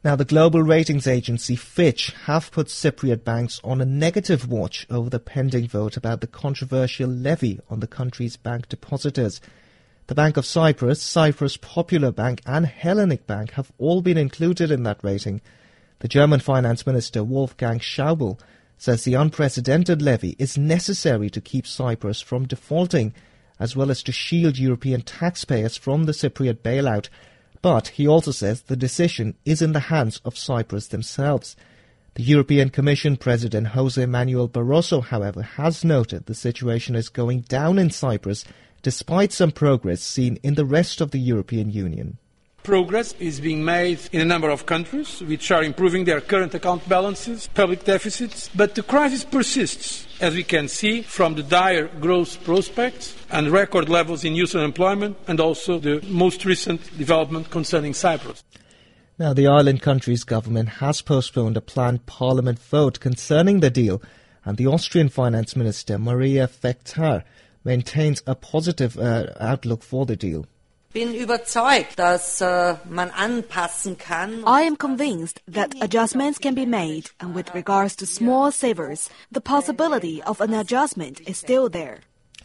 Now, the global ratings agency Fitch have put Cypriot banks on a negative watch over the pending vote about the controversial levy on the country's bank depositors. The Bank of Cyprus, Cyprus Popular Bank and Hellenic Bank have all been included in that rating. The German Finance Minister Wolfgang Schäuble says the unprecedented levy is necessary to keep Cyprus from defaulting, as well as to shield European taxpayers from the Cypriot bailout. But he also says the decision is in the hands of Cyprus themselves. The European Commission President José Manuel Barroso, however, has noted the situation is going down in Cyprus despite some progress seen in the rest of the European Union. Progress is being made in a number of countries which are improving their current account balances, public deficits, but the crisis persists, as we can see from the dire growth prospects and record levels in youth unemployment and also the most recent development concerning Cyprus. Now, the island country's government has postponed a planned parliament vote concerning the deal, and the Austrian Finance Minister Maria Fektar maintains a positive outlook for the deal. I am convinced that adjustments can be made, and with regards to small savers, the possibility of an adjustment is still there.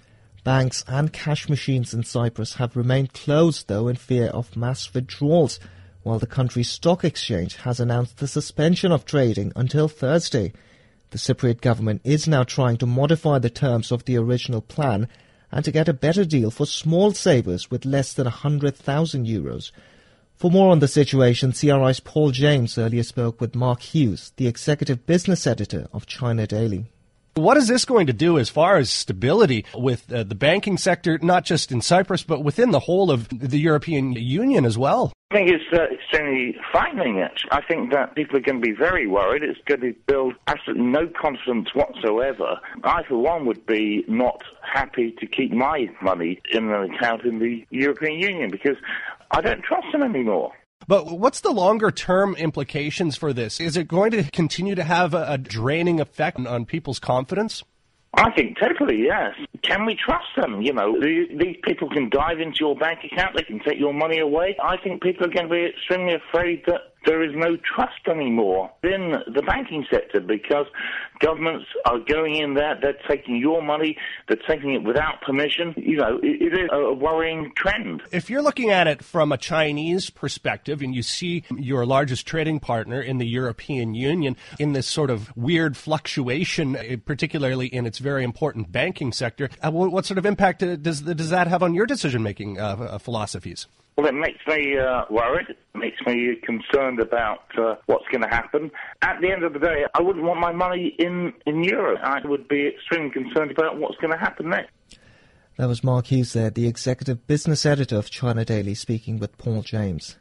Banks and cash machines in Cyprus have remained closed, though, in fear of mass withdrawals, while the country's stock exchange has announced the suspension of trading until Thursday. The Cypriot government is now trying to modify the terms of the original plan and to get a better deal for small savers with less than €100,000. For more on the situation, CRI's Paul James earlier spoke with Mark Hughes, the executive business editor of China Daily. What is this going to do as far as stability with the banking sector, not just in Cyprus, but within the whole of the European Union as well? I think it's extremely frightening, actually. I think that people are going to be very worried. It's going to build absolutely no confidence whatsoever. I, for one, would be not happy to keep my money in an account in the European Union because I don't trust them anymore. But what's the longer-term implications for this? Is it going to continue to have a draining effect on people's confidence? I think totally, yes. Can we trust them? You know, these people can dive into your bank account, they can take your money away. I think people are going to be extremely afraid that there is no trust anymore in the banking sector because governments are going in there, they're taking your money, they're taking it without permission. You know, it is a worrying trend. If you're looking at it from a Chinese perspective and you see your largest trading partner in the European Union in this sort of weird fluctuation, particularly in its very important banking sector, what sort of impact does that have on your decision-making philosophies? Well, it makes me worried. It makes me concerned about what's going to happen. At the end of the day, I wouldn't want my money in Europe. I would be extremely concerned about what's going to happen next. That was Mark Hughes there, the executive business editor of China Daily, speaking with Paul James.